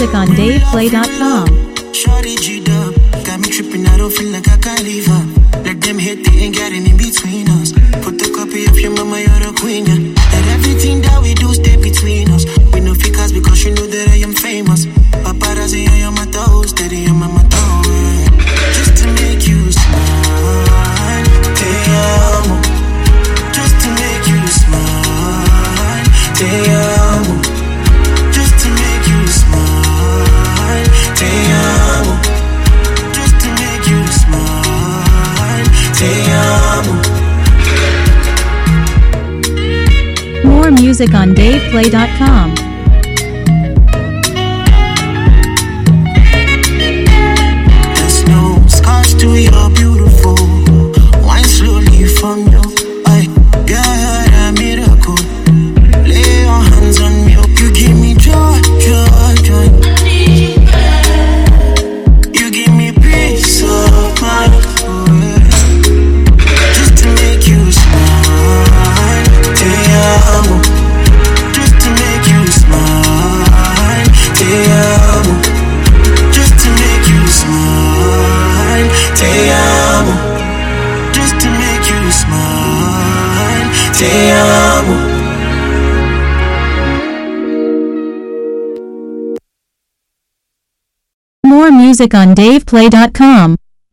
music on DavePlay.com. Shorty G'd up, got me tripping, I don't feel like I can leave her. Let them hate, they ain't getting in between us. Put the copy of your mama, you're the queen, yeah. And everything that we do stay between us. We no fakers because you know that I am famous. Paparazzi on your mata, steady on my mata, yeah. Just to make you smile, te amo. Just to make you smile, te amo. Just to make you smile, te amo. Just to make you smile, te amo. More music on DavePlay.com. There's no scars to your beautiful. Wine slowly from your eye. Girl, you're a miracle. Lay your hands on me. You give me joy, joy, joy. You give me peace of mind. Just to make you smile, te amo. Just to make you smile, te amo. Just to make you smile, te amo. Just to make you smile, te amo. More music on DavePlay.com.